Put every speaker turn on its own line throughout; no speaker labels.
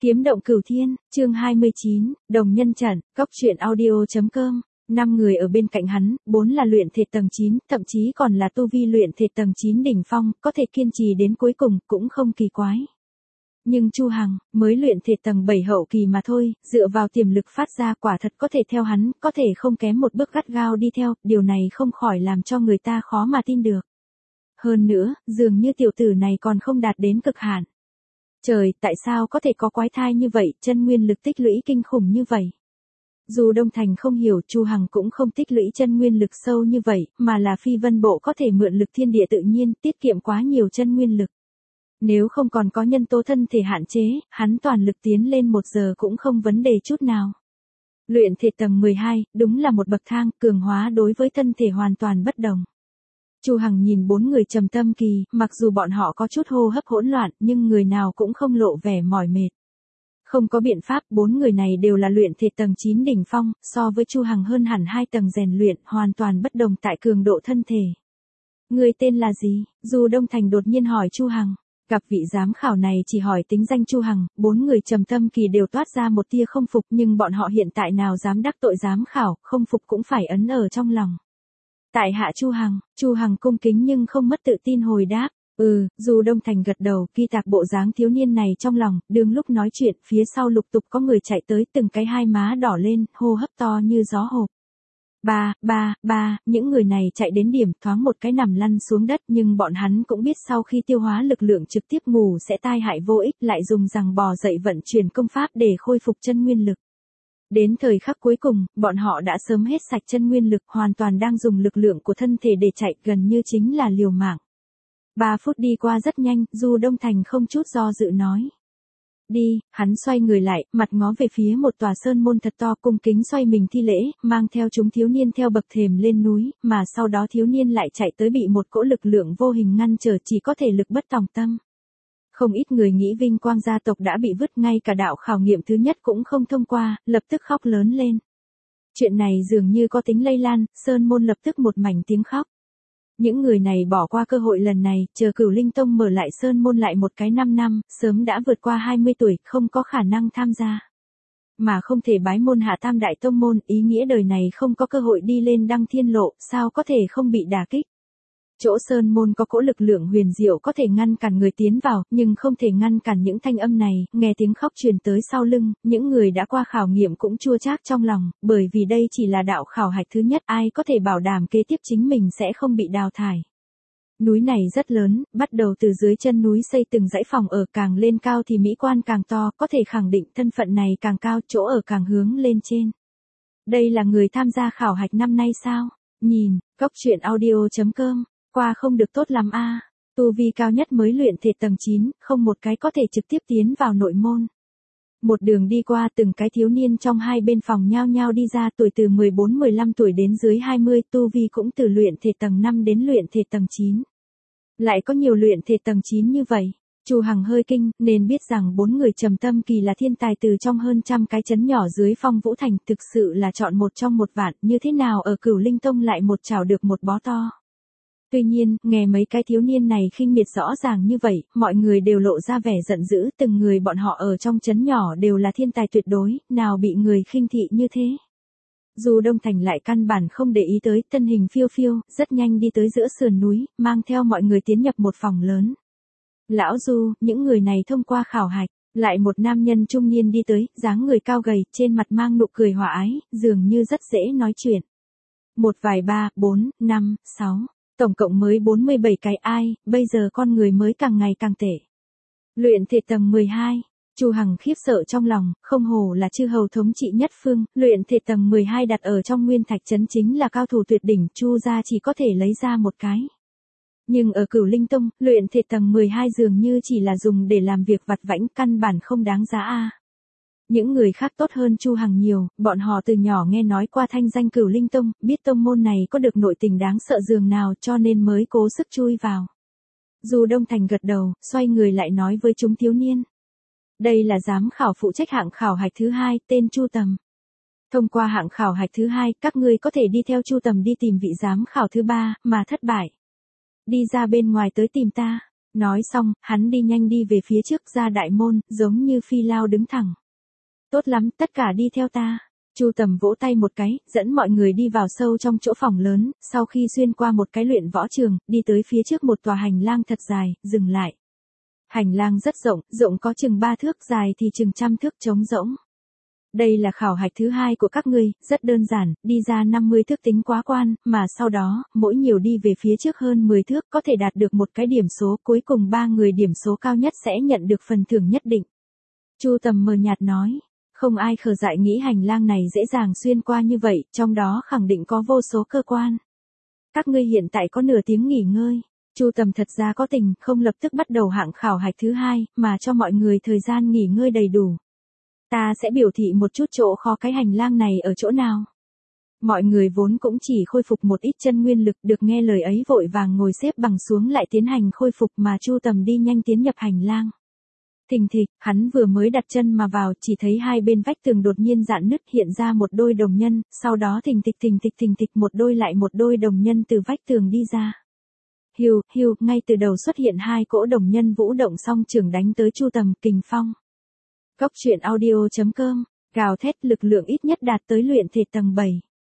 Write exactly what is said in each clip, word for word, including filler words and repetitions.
Kiếm động cửu thiên, chương hai mươi chín, đồng nhân trận, góc truyện audio.com. Năm người ở bên cạnh hắn, bốn là luyện thể tầng chín, thậm chí còn là tu vi luyện thể tầng chín đỉnh phong, có thể kiên trì đến cuối cùng, cũng không kỳ quái. Nhưng Chu Hằng, mới luyện thể tầng bảy hậu kỳ mà thôi, dựa vào tiềm lực phát ra quả thật có thể theo hắn, có thể không kém một bước gắt gao đi theo, điều này không khỏi làm cho người ta khó mà tin được. Hơn nữa, dường như tiểu tử này còn không đạt đến cực hạn. Trời, tại sao có thể có quái thai như vậy, chân nguyên lực tích lũy kinh khủng như vậy? Dù Đông Thành không hiểu, Chu Hằng cũng không tích lũy chân nguyên lực sâu như vậy, mà là phi vân bộ có thể mượn lực thiên địa tự nhiên, tiết kiệm quá nhiều chân nguyên lực. Nếu không còn có nhân tố thân thể hạn chế, hắn toàn lực tiến lên một giờ cũng không vấn đề chút nào. Luyện thể tầng mười hai, đúng là một bậc thang, cường hóa đối với thân thể hoàn toàn bất đồng. Chu Hằng nhìn bốn người trầm tâm kỳ, mặc dù bọn họ có chút hô hấp hỗn loạn, nhưng người nào cũng không lộ vẻ mỏi mệt. Không có biện pháp, bốn người này đều là luyện thể tầng chín đỉnh phong, so với Chu Hằng hơn hẳn hai tầng rèn luyện, hoàn toàn bất đồng tại cường độ thân thể. Người tên là gì? Du Đông Thành đột nhiên hỏi Chu Hằng. Gặp vị giám khảo này chỉ hỏi tính danh Chu Hằng, bốn người trầm tâm kỳ đều toát ra một tia không phục, nhưng bọn họ hiện tại nào dám đắc tội giám khảo, không phục cũng phải ấn ở trong lòng. Tại hạ Chu Hằng, Chu Hằng cung kính nhưng không mất tự tin hồi đáp. Ừ, dù Đông Thành gật đầu, ghi tạc bộ dáng thiếu niên này trong lòng, đương lúc nói chuyện, phía sau lục tục có người chạy tới, từng cái hai má đỏ lên, hô hấp to như gió hộp. Ba, ba, ba, những người này chạy đến điểm, thoáng một cái nằm lăn xuống đất, nhưng bọn hắn cũng biết sau khi tiêu hóa lực lượng trực tiếp ngủ sẽ tai hại vô ích, lại dùng rằng bò dậy vận chuyển công pháp để khôi phục chân nguyên lực. Đến thời khắc cuối cùng, bọn họ đã sớm hết sạch chân nguyên lực, hoàn toàn đang dùng lực lượng của thân thể để chạy, gần như chính là liều mạng. Ba phút đi qua rất nhanh, Du Đông Thành không chút do dự nói. Đi, hắn xoay người lại, mặt ngó về phía một tòa sơn môn thật to, cung kính xoay mình thi lễ, mang theo chúng thiếu niên theo bậc thềm lên núi, mà sau đó thiếu niên lại chạy tới bị một cỗ lực lượng vô hình ngăn trở, chỉ có thể lực bất tòng tâm. Không ít người nghĩ vinh quang gia tộc đã bị vứt, ngay cả đạo khảo nghiệm thứ nhất cũng không thông qua, lập tức khóc lớn lên. Chuyện này dường như có tính lây lan, sơn môn lập tức một mảnh tiếng khóc. Những người này bỏ qua cơ hội lần này, chờ Cửu Linh Tông mở lại sơn môn lại một cái năm năm, sớm đã vượt qua hai mươi tuổi, không có khả năng tham gia. Mà không thể bái môn hạ tam đại tông môn, ý nghĩa đời này không có cơ hội đi lên đăng thiên lộ, sao có thể không bị đả kích. Chỗ sơn môn có cỗ lực lượng huyền diệu có thể ngăn cản người tiến vào, nhưng không thể ngăn cản những thanh âm này, nghe tiếng khóc truyền tới sau lưng, những người đã qua khảo nghiệm cũng chua chát trong lòng, bởi vì đây chỉ là đạo khảo hạch thứ nhất, ai có thể bảo đảm kế tiếp chính mình sẽ không bị đào thải. Núi này rất lớn, bắt đầu từ dưới chân núi xây từng dãy phòng ở, càng lên cao thì mỹ quan càng to, có thể khẳng định thân phận này càng cao, chỗ ở càng hướng lên trên. Đây là người tham gia khảo hạch năm nay sao? Nhìn, góc truyện audio.com. Qua không được tốt lắm a. À. Tu vi cao nhất mới luyện thể tầng chín, không một cái có thể trực tiếp tiến vào nội môn. Một đường đi qua, từng cái thiếu niên trong hai bên phòng nhao nhao đi ra, tuổi từ mười bốn mười lăm tuổi đến dưới hai mươi, tu vi cũng từ luyện thể tầng năm đến luyện thể tầng chín. Lại có nhiều luyện thể tầng chín như vậy. Chu Hằng hơi kinh, nên biết rằng bốn người trầm tâm kỳ là thiên tài từ trong hơn trăm cái trấn nhỏ dưới Phong Vũ Thành, thực sự là chọn một trong một vạn, như thế nào ở Cửu Linh Tông lại một chảo được một bó to. Tuy nhiên, nghe mấy cái thiếu niên này khinh miệt rõ ràng như vậy, mọi người đều lộ ra vẻ giận dữ, từng người bọn họ ở trong trấn nhỏ đều là thiên tài tuyệt đối, nào bị người khinh thị như thế. Dù Đông Thành lại căn bản không để ý tới, thân hình phiêu phiêu, rất nhanh đi tới giữa sườn núi, mang theo mọi người tiến nhập một phòng lớn. Lão Du, những người này thông qua khảo hạch, lại một nam nhân trung niên đi tới, dáng người cao gầy, trên mặt mang nụ cười hòa ái, dường như rất dễ nói chuyện. Một vài ba, bốn, năm, sáu. Tổng cộng mới bốn mươi bảy cái ai, bây giờ con người mới càng ngày càng tệ. Luyện thể tầng mười hai, Chu Hằng khiếp sợ trong lòng, không hồ là chư hầu thống trị nhất phương, luyện thể tầng mười hai đặt ở trong Nguyên Thạch trấn chính là cao thủ tuyệt đỉnh, Chu gia chỉ có thể lấy ra một cái. Nhưng ở Cửu Linh Tông, luyện thể tầng mười hai dường như chỉ là dùng để làm việc vặt vãnh, căn bản không đáng giá a. Những người khác tốt hơn Chu Hằng nhiều, bọn họ từ nhỏ nghe nói qua thanh danh Cửu Linh Tông, biết tông môn này có được nội tình đáng sợ dường nào cho nên mới cố sức chui vào. Dù Đông Thành gật đầu, xoay người lại nói với chúng thiếu niên. Đây là giám khảo phụ trách hạng khảo hạch thứ hai, tên Chu Tầm. Thông qua hạng khảo hạch thứ hai, các ngươi có thể đi theo Chu Tầm đi tìm vị giám khảo thứ ba, mà thất bại. Đi ra bên ngoài tới tìm ta. Nói xong, hắn đi nhanh đi về phía trước ra đại môn, giống như phi lao đứng thẳng. Tốt lắm, tất cả đi theo ta. Chu Tầm vỗ tay một cái, dẫn mọi người đi vào sâu trong chỗ phòng lớn, sau khi xuyên qua một cái luyện võ trường, đi tới phía trước một tòa hành lang thật dài, dừng lại. Hành lang rất rộng, rộng có chừng ba thước, dài thì chừng trăm thước trống rỗng. Đây là khảo hạch thứ hai của các ngươi, rất đơn giản, đi ra năm mươi thước tính quá quan, mà sau đó, mỗi nhiều đi về phía trước hơn mười thước có thể đạt được một cái điểm số, cuối cùng ba người điểm số cao nhất sẽ nhận được phần thưởng nhất định. Chu Tầm mờ nhạt nói, không ai khờ dại nghĩ hành lang này dễ dàng xuyên qua như vậy, trong đó khẳng định có vô số cơ quan. Các ngươi hiện tại có nửa tiếng nghỉ ngơi. Chu Tầm thật ra có tình, không lập tức bắt đầu hạng khảo hạch thứ hai, mà cho mọi người thời gian nghỉ ngơi đầy đủ. Ta sẽ biểu thị một chút chỗ khó cái hành lang này ở chỗ nào. Mọi người vốn cũng chỉ khôi phục một ít chân nguyên lực, được nghe lời ấy vội vàng ngồi xếp bằng xuống lại tiến hành khôi phục, mà Chu Tầm đi nhanh tiến nhập hành lang. Thình thịch, hắn vừa mới đặt chân mà vào, chỉ thấy hai bên vách tường đột nhiên rạn nứt, hiện ra một đôi đồng nhân, sau đó thình thịch thình thịch thình thịch một đôi lại một đôi đồng nhân từ vách tường đi ra. Hiu, hiu, ngay từ đầu xuất hiện hai cỗ đồng nhân vũ động song trường đánh tới Chu Tầm, kình phong. Cốc truyện audio chấm com, gào thét, lực lượng ít nhất đạt tới luyện thể tầng bảy.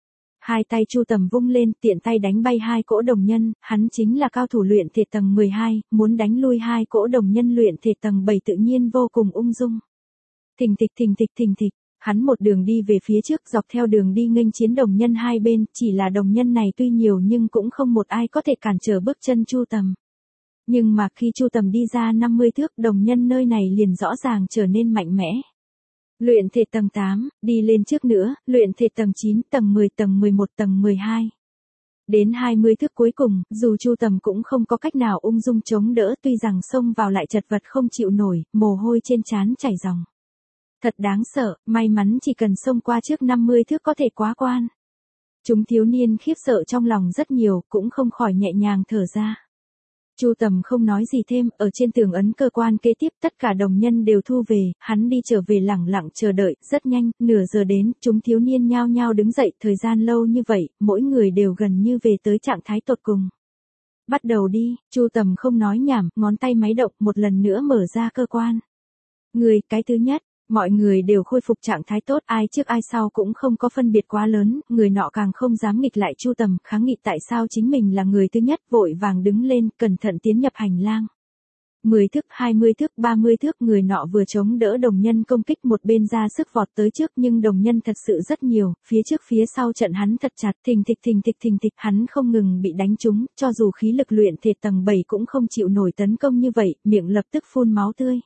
Hai tay Chu Tầm vung lên, tiện tay đánh bay hai cỗ đồng nhân, hắn chính là cao thủ luyện thể tầng mười hai, muốn đánh lui hai cỗ đồng nhân luyện thể tầng bảy tự nhiên vô cùng ung dung. Thình thịch thình thịch thình thịch, hắn một đường đi về phía trước, dọc theo đường đi nghênh chiến đồng nhân hai bên, chỉ là đồng nhân này tuy nhiều nhưng cũng không một ai có thể cản trở bước chân Chu Tầm. Nhưng mà khi Chu Tầm đi ra năm mươi thước, đồng nhân nơi này liền rõ ràng trở nên mạnh mẽ. Luyện thể tầng tám, đi lên trước nữa, luyện thể tầng chín, tầng mười, tầng mười một, tầng mười hai. Đến hai mươi thước cuối cùng, dù Chu Tầm cũng không có cách nào ung dung chống đỡ, tuy rằng xông vào lại chật vật không chịu nổi, mồ hôi trên trán chảy ròng. Thật đáng sợ, may mắn chỉ cần xông qua trước năm mươi thước có thể quá quan. Chúng thiếu niên khiếp sợ trong lòng rất nhiều, cũng không khỏi nhẹ nhàng thở ra. Chu Tầm không nói gì thêm, ở trên tường ấn cơ quan kế tiếp tất cả đồng nhân đều thu về, hắn đi trở về lẳng lặng chờ đợi, rất nhanh, nửa giờ đến, chúng thiếu niên nhao nhao đứng dậy, thời gian lâu như vậy, mỗi người đều gần như về tới trạng thái tột cùng. Bắt đầu đi, Chu Tầm không nói nhảm, ngón tay máy động, một lần nữa mở ra cơ quan. Người, cái thứ nhất. Mọi người đều khôi phục trạng thái tốt, ai trước ai sau cũng không có phân biệt quá lớn, người nọ càng không dám nghịch lại Chu Tầm, kháng nghị tại sao chính mình là người thứ nhất, vội vàng đứng lên, cẩn thận tiến nhập hành lang. mười thước, hai mươi thước, ba mươi thước, người nọ vừa chống đỡ đồng nhân công kích một bên ra sức vọt tới trước, nhưng đồng nhân thật sự rất nhiều, phía trước phía sau trận hắn thật chặt, thình thịch thình thịch thình thịch, hắn không ngừng bị đánh trúng, cho dù khí lực luyện thể tầng bảy cũng không chịu nổi tấn công như vậy, miệng lập tức phun máu tươi.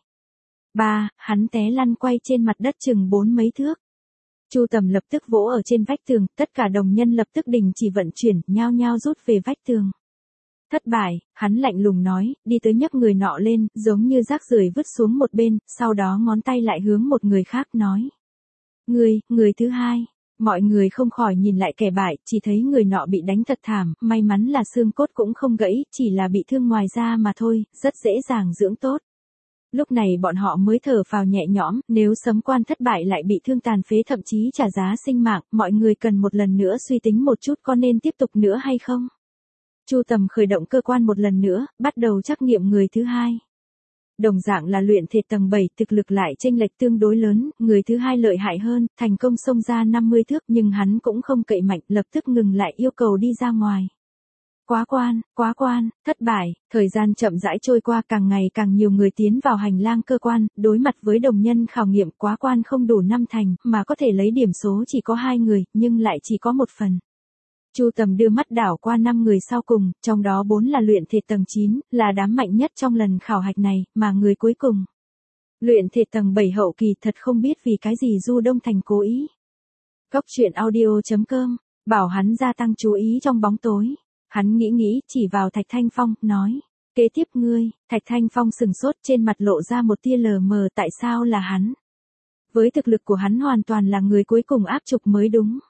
Ba, hắn té lăn quay trên mặt đất chừng bốn mấy thước. Chu Tầm lập tức vỗ ở trên vách tường, tất cả đồng nhân lập tức đình chỉ vận chuyển, nhao nhao rút về vách tường. Thất bại, hắn lạnh lùng nói, đi tới nhấc người nọ lên, giống như rác rưởi vứt xuống một bên, sau đó ngón tay lại hướng một người khác nói. Người, người thứ hai. Mọi người không khỏi nhìn lại kẻ bại, chỉ thấy người nọ bị đánh thật thảm, may mắn là xương cốt cũng không gãy, chỉ là bị thương ngoài da mà thôi, rất dễ dàng dưỡng tốt. Lúc này bọn họ mới thở phào nhẹ nhõm, nếu sấm quan thất bại lại bị thương tàn phế thậm chí trả giá sinh mạng, mọi người cần một lần nữa suy tính một chút có nên tiếp tục nữa hay không. Chu Tầm khởi động cơ quan một lần nữa, bắt đầu trắc nghiệm người thứ hai. Đồng dạng là luyện thể tầng bảy, thực lực lại chênh lệch tương đối lớn, người thứ hai lợi hại hơn, thành công xông ra năm mươi thước nhưng hắn cũng không cậy mạnh, lập tức ngừng lại yêu cầu đi ra ngoài. Quá quan, quá quan, thất bại, thời gian chậm rãi trôi qua, càng ngày càng nhiều người tiến vào hành lang cơ quan, đối mặt với đồng nhân khảo nghiệm quá quan không đủ năm thành, mà có thể lấy điểm số chỉ có hai người, nhưng lại chỉ có một phần. Chu Tầm đưa mắt đảo qua năm người sau cùng, trong đó bốn là luyện thể tầng chín, là đám mạnh nhất trong lần khảo hạch này, mà người cuối cùng. Luyện thể tầng bảy hậu kỳ, thật không biết vì cái gì Du Đông Thành cố ý. Cốc truyện audio chấm com, bảo hắn gia tăng chú ý trong bóng tối. Hắn nghĩ nghĩ, chỉ vào Thạch Thanh Phong, nói. Kế tiếp ngươi, Thạch Thanh Phong sừng sốt, trên mặt lộ ra một tia lờ mờ, tại sao là hắn? Với thực lực của hắn hoàn toàn là người cuối cùng áp trục mới đúng.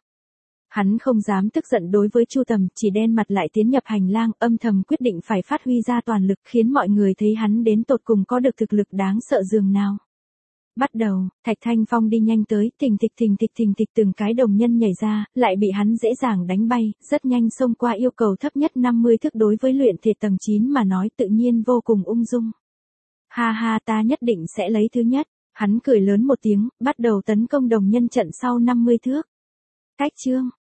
Hắn không dám tức giận đối với Chu Tầm, chỉ đen mặt lại tiến nhập hành lang, âm thầm quyết định phải phát huy ra toàn lực, khiến mọi người thấy hắn đến tột cùng có được thực lực đáng sợ dường nào. Bắt đầu, Thạch Thanh Phong đi nhanh tới, thình thịch thình thịch thình thịch từng cái đồng nhân nhảy ra, lại bị hắn dễ dàng đánh bay, rất nhanh xông qua yêu cầu thấp nhất năm mươi thước đối với luyện thể tầng chín mà nói tự nhiên vô cùng ung dung. Ha ha ta nhất định sẽ lấy thứ nhất, hắn cười lớn một tiếng, bắt đầu tấn công đồng nhân trận sau năm mươi thước. Cách chương